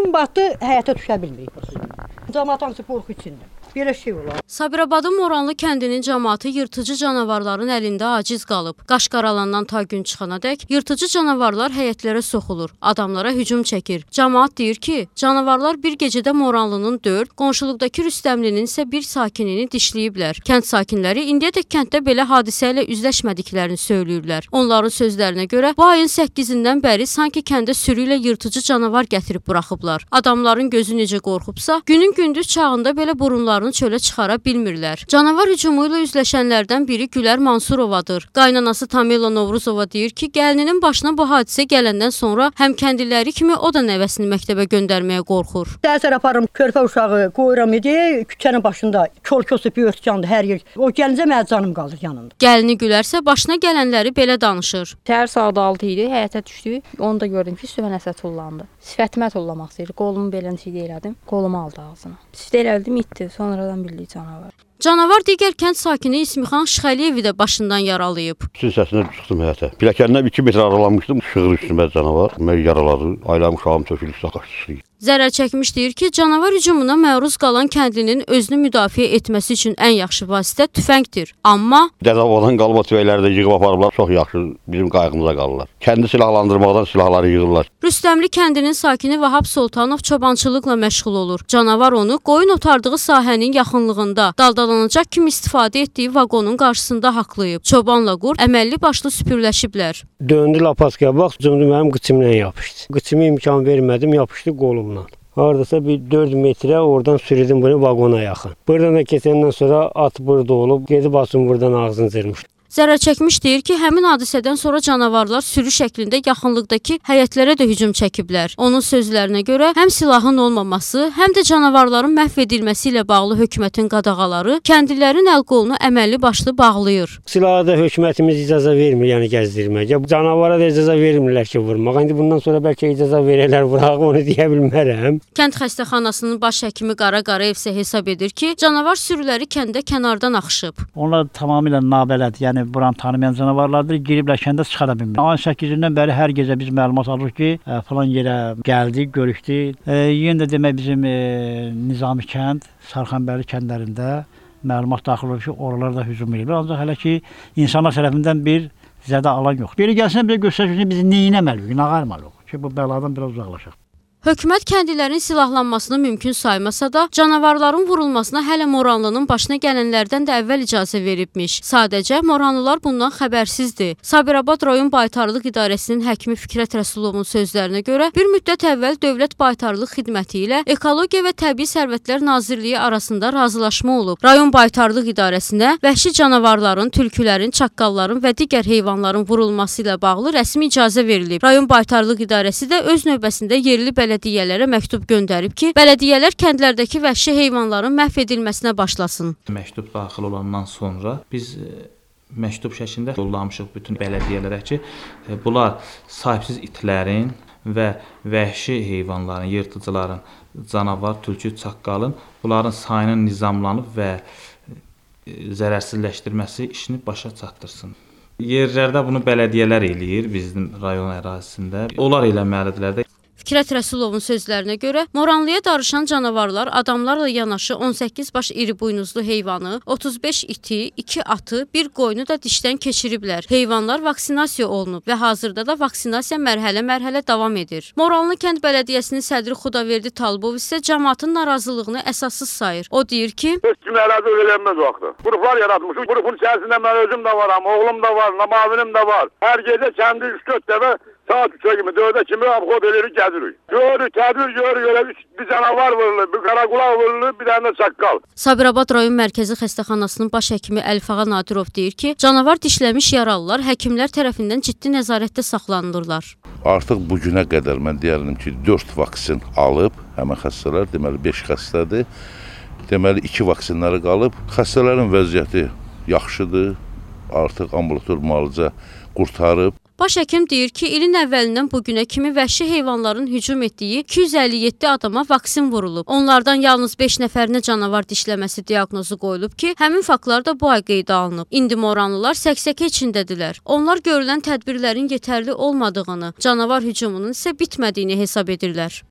Gün batdı, həyata düşə bilmirik. Camaat hamısı qorxu içində. Belə şey olar. Sabirabadın Moranlı kəndinin cəmaatı yırtıcı canavarların əlində aciz qalıb. Qaş qaralandan ta gün çıxanadək yırtıcı canavarlar həyətlərə soxulur, adamlara hücum çəkir. Cəmaat deyir ki, canavarlar bir gecədə Moranlının 4, qonşuluqdakı Rüstəmlinin isə bir sakinini dişləyiblər. Kənd sakinləri indiyədək kənddə belə hadisə ilə üzləşmədiklərini söyləyirlər. Onların sözlərinə görə bu ayın 8-dən bəri sanki kəndə sürü ilə yırtıcı canavar gətirib buraxıblar. Adamların gözü necə qorxubsa, günün gündüz çağında belə burunlarını çölə çıxara bilmirlər. Canavar hücumu ilə üzləşənlərdən biri Gülər Mansurovadır. Qaynanası Tamila Novruzova deyir ki, gəlininin başına bu hadisə gələndən sonra həm kəndliləri kimi o da nəvəsini məktəbə göndərməyə qorxur. Dərsər aparım körpə uşağı qoyuram idi, küçənin başında kol-kosu bir örtükandı hər yer. O gəlincə mənim canım qalır yanında. Gəlini Gülərsə başına gələnləri belə danışır. Səhər saat 6 idi, həyətə düşdük. Onu da gördüm ki, üstümə nəsə tullandı. Sifətimə tullamaq istəyirdi. Qolumu belə elədim. Qolumu aldı ağzına. Üstə elədim, itdi. Sonradan bildik canavar. Canavar digər kənd sakini İsmixan Şıxəliyevi də başından yaralayıb. Süs səsinə çıxdım həyətə. Pilləkəndən 2 metr aralanmışdım. Şığır üstümə canavar. Mən yaraladı. Ailəm uşağım tökülüb qaçdı. Zərər çəkmiş deyir ki, canavar hücumuna məruz qalan kəndlinin özünü müdafiə etməsi üçün ən yaxşı vasitə tüfəngdir. Amma Dədəvadan qalma tüfəngləri də yığıb aparıblar. Çox yaxşı bizim qayğımıza qalırlar. Kəndi silahlandırmaqdan silahları yığırlar. Rüstəmli kəndinin sakini Vahab Sultanov çobançılıqla məşğul olur. Canavar onu qoyun otardığı sahənin yaxınlığında daldalanacaq kimi istifadə etdiyi vaqonun qarşısında haqlayıb. Çobanla qurd əməlli başlı süpürləşiblər. Döndü lapaskaya bax, cümdü mənim qıçımla yapışdı. Qıçımı imkan vermədim, yapışdı qolumdan. Hardasa bir 4 metrə oradan sürüdüm bunu vaqona yaxın. Buradan da keçəndən sonra at burada olub, gedib atın buradan ağzını cırmışdı. Zərər çəkmiş deyir ki, həmin hadisədən sonra canavarlar sürü şəklində yaxınlıqdakı həyətlərə də hücum çəkiblər. Onun sözlərinə görə həm silahın olmaması, həm də canavarların məhv edilməsi ilə bağlı hökumətin qadağaları kəndlilərin əl-qolunu əməlli başlı bağlayır. Silaha da hökumətimiz icazə vermir, yəni gəzdirməyə. Canavara da icazə vermirlər ki, vurmaq. İndi bundan sonra bəlkə icazə verərlər vuraq, onu deyə bilmərəm. Kənd xəstəxanasının baş həkimi Qara Qarayev isə hesab edir ki, canavar sürüləri kəndə kənardan axışıb. Onlar tamamilə nabələd, yəni buranı tanımayan canavarlardır, giriblər kəndə çıxara bilmir. Ayın 8-dən bəri hər gecə biz məlumat alırıq ki, falan yerə gəldik, görüşdük. Yenə də demək bizim Nizami kənd, Sarxanbərli kəndlərində məlumat daxil olur ki, oralarda hücum edir. Ancaq hələ ki, insanlar tərəfindən bir zədə alan yox. Biri gəlsin, bir göstərir ki, bizi neyinəməliyik, nə qarmalıyıq ki, bu bəladan biraz uzaqlaşaq. Hökumət kəndlilərin silahlanmasını mümkün saymasa da, canavarların vurulmasına hələ Moranlının başına gələnlərdən də əvvəl icazə veribmiş. Sadəcə Moranlılar bundan xəbərsizdir. Sabirabad rayon baytarlıq idarəsinin həkimi Fikrət Rəsulovun sözlərinə görə, bir müddət əvvəl Dövlət Baytarlıq Xidməti ilə Ekologiya və Təbii Sərvətlər Nazirliyi arasında razılaşma olub. Rayon baytarlıq idarəsinə vəhşi canavarların, tülkülərin, çaqqalların və digər heyvanların vurulması ilə bağlı rəsmi icazə verilib. Rayon baytarlıq idarəsi də öz növbəsində yerli bələdiyyələrə məktub göndərib ki, bələdiyyələr kəndlərdəki vəhşi heyvanların məhv edilməsinə başlasın. Məktub daxil olandan sonra biz məktub şəklində yollamışıq bütün bələdiyyələrə ki, bunlar sahibsiz itlərin və vəhşi heyvanların, yırtıcıların, canavar, tülkü, çaqqalın bunların sayının nizamlanıb və zərərsizləşdirməsi işini başa çatdırsın. Yerlərdə bunu bələdiyyələr eləyir bizim rayon ərazisində. Onlar eləməlidirlər də. Fikrət Rəsulovun sözlərinə görə, Moranlıya darışan canavarlar adamlarla yanaşı 18 baş iri buynuzlu heyvanı, 35 iti, 2 atı, bir qoyunu da dişdən keçiriblər. Heyvanlar vaksinasiya olunub və hazırda da vaksinasiya mərhələ-mərhələ davam edir. Moranlı kənd bələdiyyəsinin sədri Xudaverdi Talbov isə cəmaatın narazılığını əsassız sayır. O deyir ki, heç kimi ərazi öyrənməz vaxtı. Qruplar yaratmışıq. Qrupun içərisində mən özüm də varam, oğlum da var, namavinim də var. Hər gecə kəndi 3-4 dəfə saat 3-ə kimi, 4-ə kimi abxod eləyirik, gəzirik. Görürük, tədbir görürük, bir canavar vurulur, bir qaraqulaq vurulur, bir dənə çaqqal. Sabirabad rayon mərkəzi xəstəxanasının baş həkimi Əlfağa Nadirov deyir ki, canavar dişləmiş yaralılar həkimlər tərəfindən ciddi nəzarətdə saxlanılırlar. Artıq bu günə qədər mən deyərdim ki, 4 vaksin alıb, həmən xəstələr, deməli 5 xəstədir, deməli 2 vaksinləri qalıb. Xəstələrin vəziyyəti yaxşıdır, artıq ambulator müalicə qurtarıb. Baş həkim deyir ki, ilin əvvəlindən bugünə kimi vəhşi heyvanların hücum etdiyi 257 adama vaksin vurulub. Onlardan yalnız 5 nəfərinə canavar dişləməsi diaqnozu qoyulub ki, həmin faktlar da bu ay qeydə alınıb. İndi Moranlılar səksəkə içindədirlər. Onlar görülən tədbirlərin yetərli olmadığını, canavar hücumunun isə bitmədiyini hesab edirlər.